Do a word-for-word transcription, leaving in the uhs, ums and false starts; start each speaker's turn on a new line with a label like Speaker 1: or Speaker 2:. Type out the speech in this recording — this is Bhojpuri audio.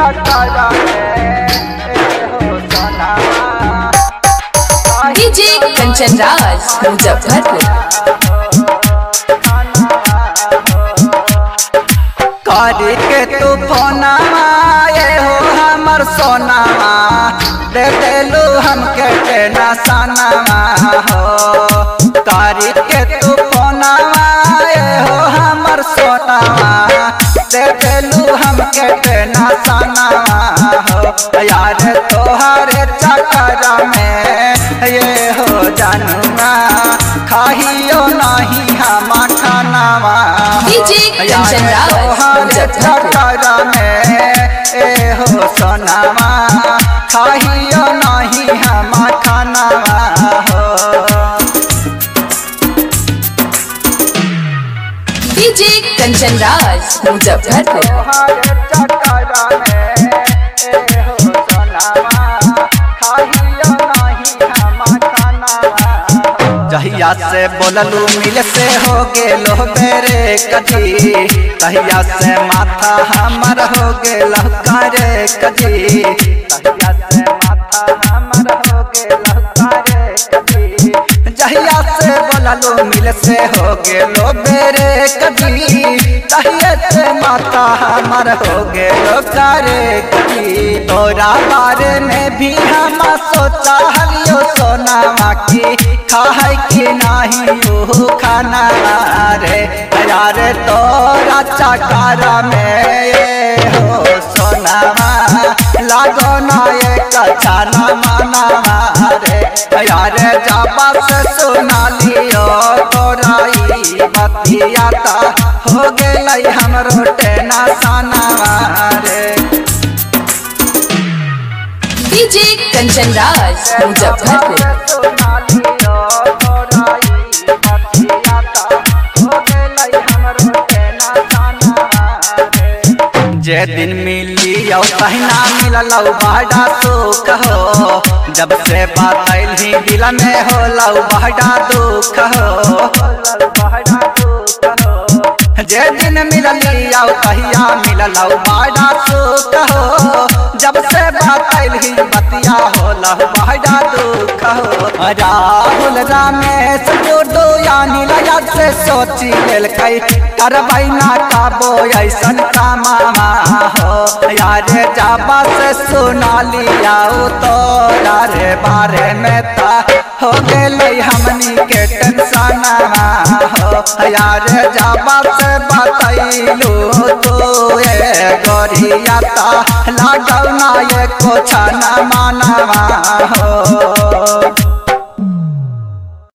Speaker 1: चकरा में हो सोनामा
Speaker 2: डीजे कंचन राज मुजफ्फरपुर।
Speaker 1: करी के तू फोनामा ये हो हमर सोनामा दे देलू हमके टेना सानामा हो। करी के तू फोनामा ये हो हमर सोनामा दे देलू हमके टेना सानामा हो। यार तोहरे चकरा में ये हो जानुआ खाहियो नहीं हम खानावा
Speaker 2: डीजे कंचन राज मुजफ्फरपुर।
Speaker 1: चकरा में ए हो सोनामा खाहियो नहीं हम खानावा हो।
Speaker 2: डीजे कंचन राज मुजफ्फरपुर।
Speaker 1: तोहरे चकरा में ए हो सोनामा खाहियो नहीं हम खानावा हो। जहिया से बोललू मिल से हो गेलो बेरे कजी तहिया से माथा हमर हो गेलो करे कजी तहिया से माथा हमर हो गेलो करे कजी। जहिया से बोललू मिल से हो गेलो बेरे कजी तहिया से माथा हमर हो गेलो करे कजी। तोरा बारे में भी हम सोचा हलियो सोनामा की खाए कि नहीं हो खाना रे। यार तोरा चकरा में ये हो सोनामा लागो ना ये कचाना माना रे। यार जाबा से सुना लियो तोरा ई बतियाता हो गेलै हमरो टेना साना रे।
Speaker 2: डीजे कंचन राज मुजफ्फरपुर।
Speaker 1: जे दिन मिली तहिना मिललौ बड़ा सुख हो। जब से बात ही दिल में हो लौ बड़ा दुख हो। जे दिन मिलली तहिया मिललौ बड़ा सुख हो। जब से बात ही बतिया हो लौ बड़ा दुख हो। राहुल रमेश जुडू यानी लया से सोची लेल करबै ना काबो ऐसन कामा हो। यारे जाबा से सुना लिया तोरा रे बारे में ता हो गेलै हमनी के टेंशन हो। यारे जाबा से बतैलू तो ये गोरिया ता लागल ना ये को छाना।